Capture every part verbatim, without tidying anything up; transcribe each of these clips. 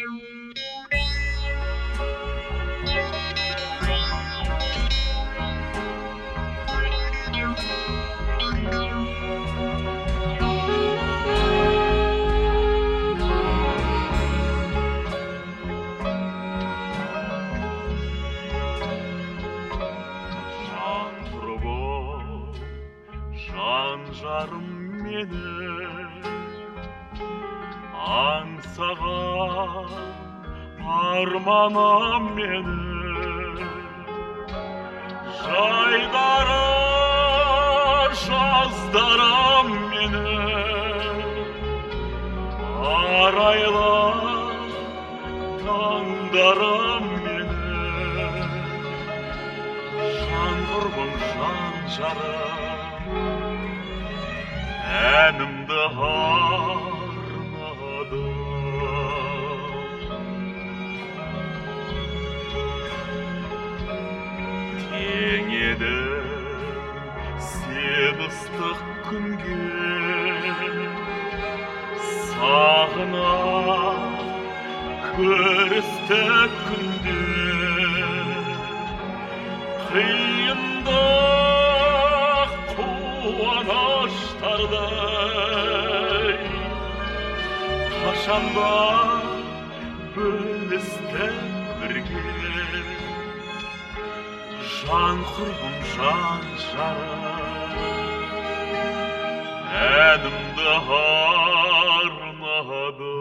жарым менің аңсаған арманым менің жайдары жаздарым менің арайлы таңдарым менің жан құрбым жан жарым әнімді арнадым. Тең еді сен ыстық күнге, сағына көрісті күнде қиындық қуаныштардай қашанда бөлістік бірге жан құрбым жан жарым әнімді арнадым.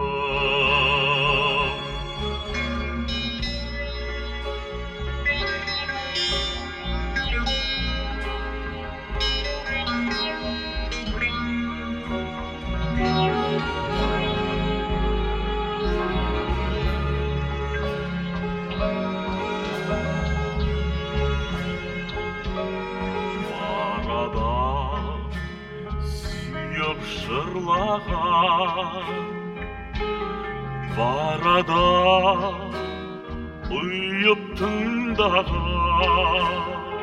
Жырлаған барада ұйып тыңдаған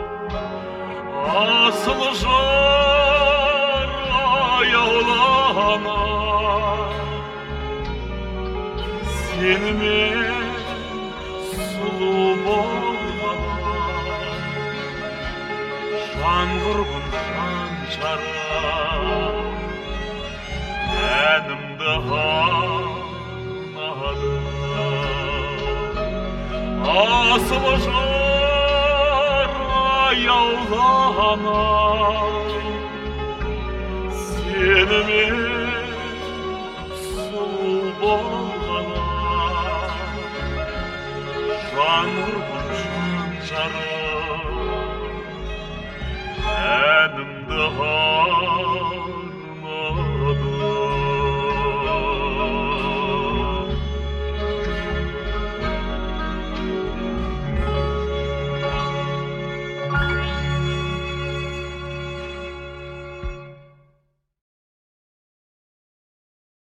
асыл жыр аяулана сенімен сұлу болған жан құрбым жан жарым әнімді арнадым. Асыл жыр аяулана сенімен сұлу болғана жан құрбым жан жарым әнімді